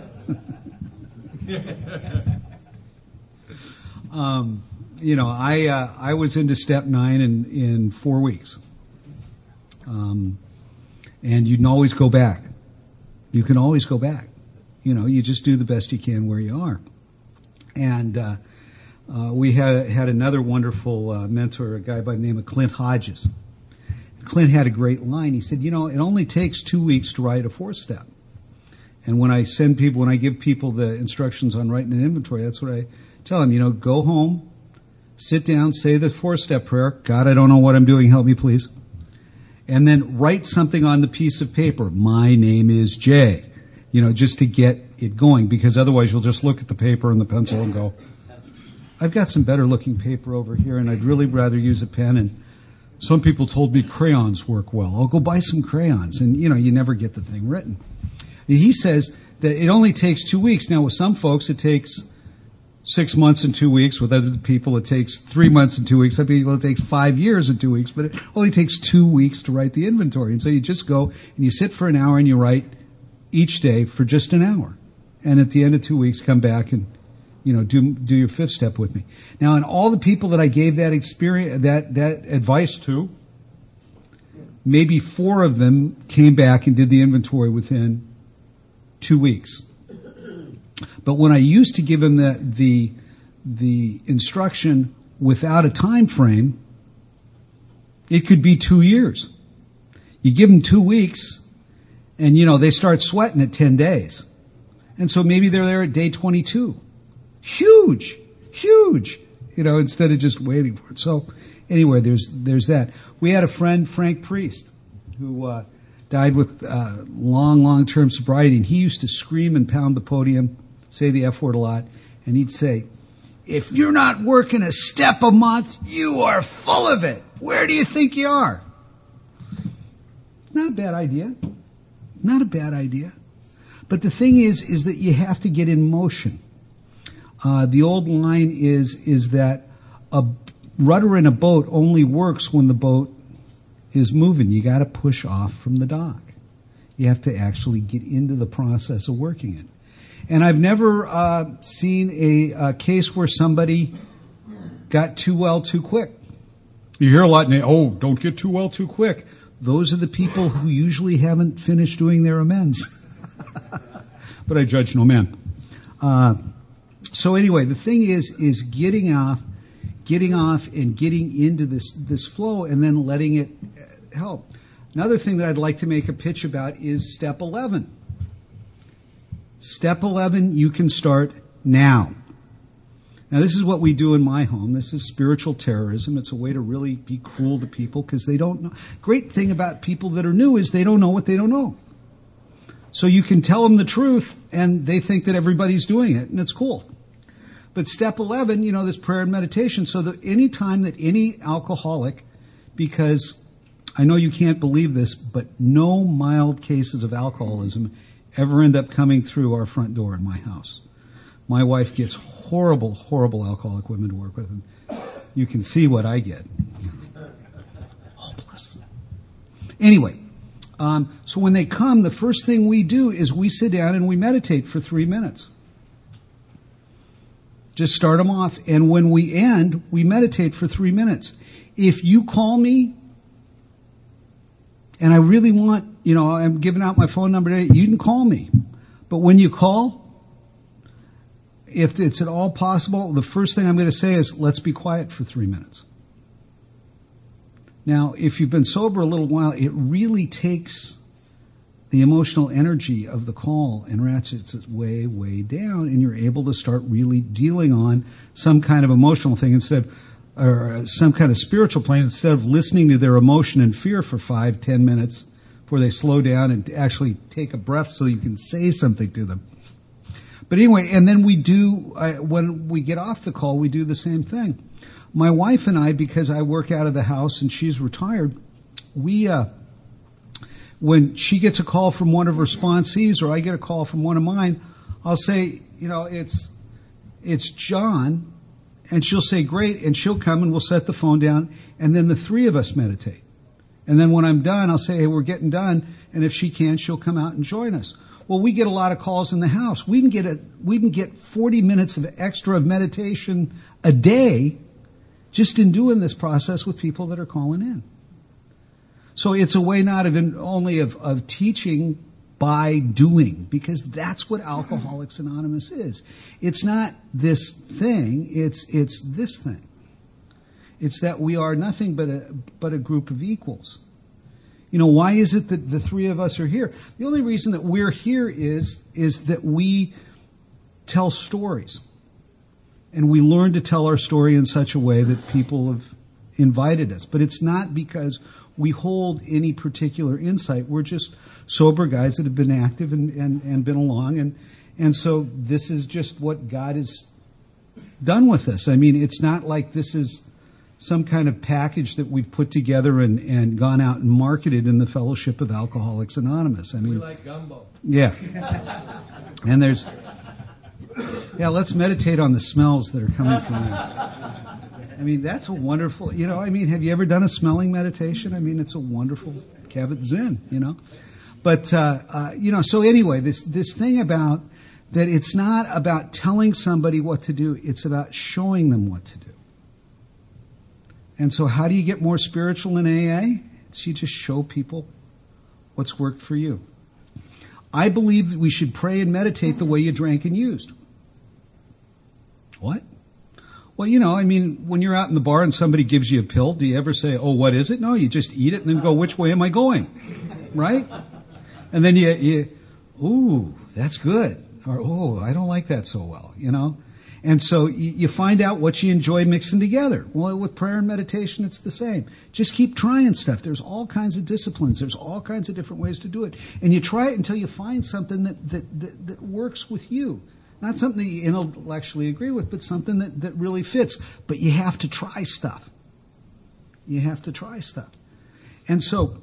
I was into step 9 in 4 weeks. And you can always go back. You can always go back. You just do the best you can where you are. And we had another wonderful mentor, a guy by the name of Clint Hodges. Clint had a great line. He said, it only takes 2 weeks to write a 4-step. And when I give people the instructions on writing an inventory, that's what I tell them, go home, sit down, say the 4-step prayer. God, I don't know what I'm doing. Help me, please. And then write something on the piece of paper. My name is Jay, just to get it going, because otherwise you'll just look at the paper and the pencil and go, I've got some better looking paper over here and I'd really rather use a pen, and some people told me crayons work well. I'll go buy some crayons, and you never get the thing written. He says that it only takes 2 weeks. Now with some folks it takes 6 months and 2 weeks. With other people it takes 3 months and 2 weeks. Some people it takes 5 years and 2 weeks, but it only takes 2 weeks to write the inventory. And so you just go and you sit for an hour and you write each day for just an hour. And at the end of 2 weeks come back and do your 5th step with me. Now, and all the people that I gave that experience, that advice to, maybe 4 of them came back and did the inventory within 2 weeks. But when I used to give them the instruction without a time frame, it could be 2 years. You give them 2 weeks, and they start sweating at 10 days. And so maybe they're there at day 22. Huge, instead of just waiting for it. So anyway, there's that. We had a friend, Frank Priest, who died with long-term sobriety, and he used to scream and pound the podium, say the F word a lot, and he'd say, if you're not working a step a month, you are full of it. Where do you think you are? Not a bad idea. Not a bad idea. But the thing is that you have to get in motion. The old line is that a rudder in a boat only works when the boat is moving. You got to push off from the dock. You have to actually get into the process of working it. And I've never seen a case where somebody got too well too quick. You hear a lot, don't get too well too quick. Those are the people who usually haven't finished doing their amends. But I judge no man. So anyway, the thing is getting off and getting into this flow and then letting it help. Another thing that I'd like to make a pitch about is step 11. Step 11, you can start now. Now, this is what we do in my home. This is spiritual terrorism. It's a way to really be cruel to people because they don't know. Great thing about people that are new is they don't know what they don't know. So you can tell them the truth and they think that everybody's doing it, and it's cool. But step 11, this prayer and meditation. So that any time that any alcoholic, because I know you can't believe this, but no mild cases of alcoholism ever end up coming through our front door in my house. My wife gets horrible alcoholic women to work with, and you can see what I get. Hopeless. Anyway, so when they come, the first thing we do is we sit down and we meditate for 3 minutes. Just start them off, and when we end, we meditate for 3 minutes. If you call me, and I really want, I'm giving out my phone number today, you can call me. But when you call, if it's at all possible, the first thing I'm going to say is, let's be quiet for 3 minutes. Now, if you've been sober a little while, it really takes the emotional energy of the call and ratchets it way, way down, and you're able to start really dealing on some kind of emotional thing or some kind of spiritual plane, instead of listening to their emotion and fear for 5-10 minutes before they slow down and actually take a breath so you can say something to them. But anyway, and then when we get off the call, we do the same thing. My wife and I, because I work out of the house and she's retired, when she gets a call from one of her sponsees or I get a call from one of mine, I'll say, it's John, and she'll say, great, and she'll come and we'll set the phone down, and then the 3 of us meditate. And then when I'm done, I'll say, hey, we're getting done, and if she can, she'll come out and join us. Well, we get a lot of calls in the house. We can get 40 minutes of extra of meditation a day just in doing this process with people that are calling in. So it's a way not only of teaching by doing, because that's what Alcoholics Anonymous is. It's not this thing, it's this thing. It's that we are nothing but a group of equals. You know, why is it that the three of us are here? The only reason that we're here is that we tell stories. And we learn to tell our story in such a way that people have invited us. But it's not because we hold any particular insight. We're just sober guys that have been active and been along. And so this is just what God has done with us. I mean, it's not like this is some kind of package that we've put together and gone out and marketed in the Fellowship of Alcoholics Anonymous. I mean, We like gumbo. yeah. And let's meditate on the smells that are coming from there. I mean, that's a wonderful, have you ever done a smelling meditation? I mean, it's a wonderful Kabat-Zinn, But, so anyway, this thing about that it's not about telling somebody what to do, it's about showing them what to do. And so how do you get more spiritual in AA? It's you just show people what's worked for you. I believe that we should pray and meditate the way you drank and used. What? Well, when you're out in the bar and somebody gives you a pill, do you ever say, oh, what is it? No, you just eat it and then go, which way am I going? Right? And then you ooh, that's good. Or, oh, I don't like that so well, And so you find out what you enjoy mixing together. Well, with prayer and meditation, it's the same. Just keep trying stuff. There's all kinds of disciplines. There's all kinds of different ways to do it. And you try it until you find something that works with you. Not something that you intellectually agree with, but something that really fits. But you have to try stuff. You have to try stuff. And so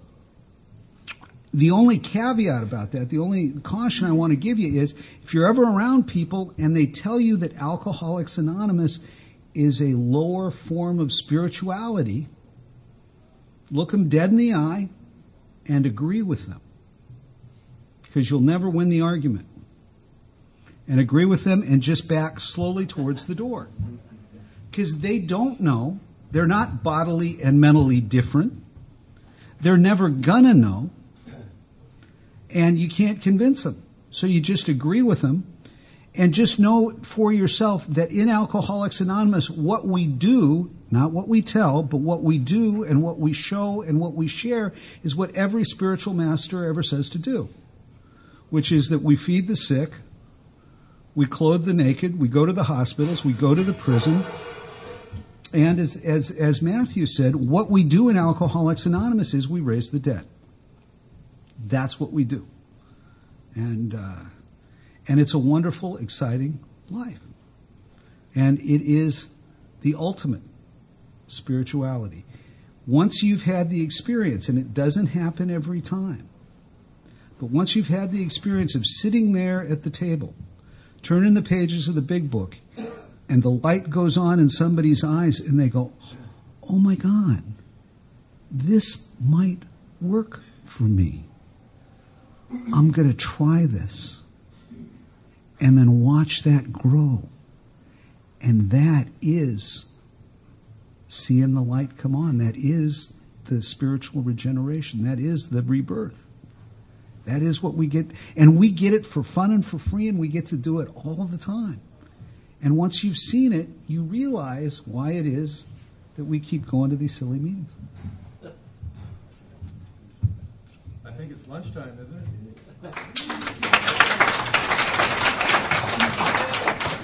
the only caveat about that, the only caution I want to give you is if you're ever around people and they tell you that Alcoholics Anonymous is a lower form of spirituality, look them dead in the eye and agree with them. Because you'll never win the argument. And agree with them and just back slowly towards the door. Because they don't know. They're not bodily and mentally different. They're never gonna know. And you can't convince them. So you just agree with them and just know for yourself that in Alcoholics Anonymous, what we do, not what we tell, but what we do and what we show and what we share is what every spiritual master ever says to do, which is that we feed the sick, we clothe the naked, we go to the hospitals, we go to the prison. And as Matthew said, what we do in Alcoholics Anonymous is we raise the dead. That's what we do. And it's a wonderful, exciting life. And it is the ultimate spirituality. Once you've had the experience, and it doesn't happen every time, but once you've had the experience of sitting there at the table, turning the pages of the big book, and the light goes on in somebody's eyes, and they go, oh my God, this might work for me. I'm going to try this. And then watch that grow. And that is seeing the light come on. That is the spiritual regeneration. That is the rebirth. That is what we get. And we get it for fun and for free, and we get to do it all the time. And once you've seen it, you realize why it is that we keep going to these silly meetings. I think it's lunchtime, isn't it?